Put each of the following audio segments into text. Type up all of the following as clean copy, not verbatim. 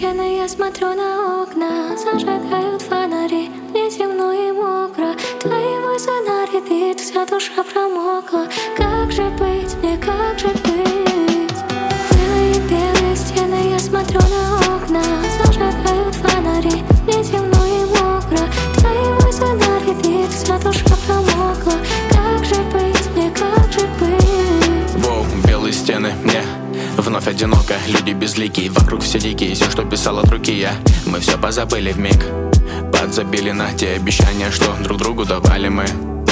стены, я смотрю на окна. Зажигают фонари, мне темно и мокро. Твои мысли на репит, вся душа промокла. Как же быть мне, как же быть? Белые стены, я смотрю на окна. Зажигают фонари, мне темно и мокро. Твои мысли на репит, вся душа промокла. Как же быть мне, как же быть? Воу, белые стены, мне вновь одиноко, люди безликие, вокруг все дикие, все, что писал от руки я. Мы все позабыли вмиг, подзабили на те обещания, что друг другу давали мы.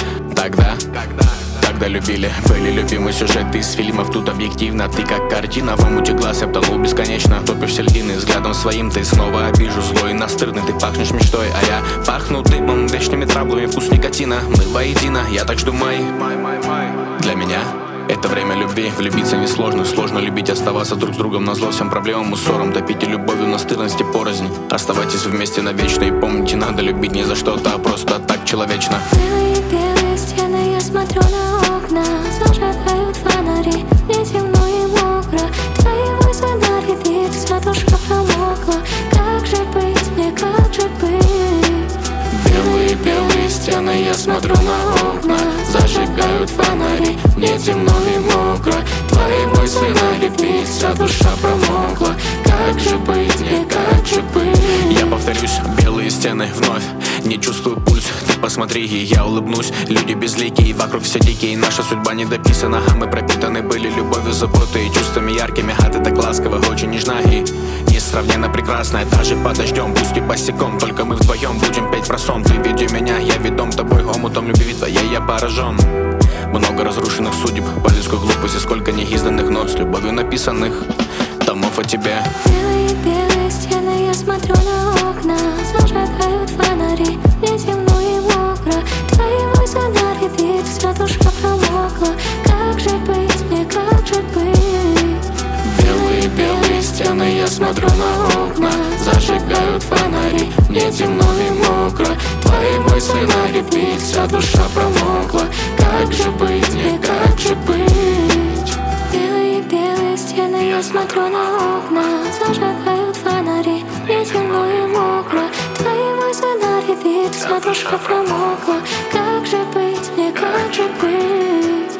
Тогда любили, были любимые сюжеты из фильмов. Тут объективно, ты как картина, в омуте глаз я втонул бесконечно. Топишь льдины, взглядом своим ты снова обижу, злой и настырный. Ты пахнешь мечтой, а я пахну дымом, вечными траблами, вкус никотина. Мы воедино, я так жду май. Для меня это время любви, влюбиться несложно. Сложно любить, оставаться друг с другом назло всем проблемам и ссорам. Топите любовью, настырности порознь. Оставайтесь вместе навечно и помните, надо любить не за что-то, а просто так человечно. Белые стены, я смотрю на окна. Зажигают фонари, мне темно и мокро. Твои мысли на репит, вся душа промокла. Как же быть мне, как же быть? Белые стены, я смотрю на окна. Зажигают фонари, мне темно и мокро. Твои мысли на репит, вся душа промокла. Как же быть мне, как же быть? Я повторюсь, белые стены вновь. Не чувствую пульс, ты посмотри, и я улыбнусь. Люди безликие, вокруг все дикие. Наша судьба не дописана, а мы пропитаны были любовью, заботой и чувствами яркими. А ты так ласково, очень нежна и несравненно прекрасная. Даже под дождем, пусть и босиком, только мы вдвоем будем петь про сон. Ты веди меня, я ведом тобой, омутом любви твоей я поражен. Много разрушенных судеб, по людской глупости, сколько неизданных нот с любовью написанных томов о тебе. Белые стены, я смотрю на окна. Зажигают фонари, мне темно и мокро. Твои мысли на репит, вся душа промокла. Как же быть мне, как же быть? Белые стены, я смотрю на окна. Зажигают фонари, мне темно и мокро. Твои мысли на репит, вся душа промокла. Как же быть мне, как же быть? Белые стены, я смотрю на окна. Зажигают фонари, мне темно и мокро. Твои мысли на репит, вся душа промокла. Как же быть мне, как же быть?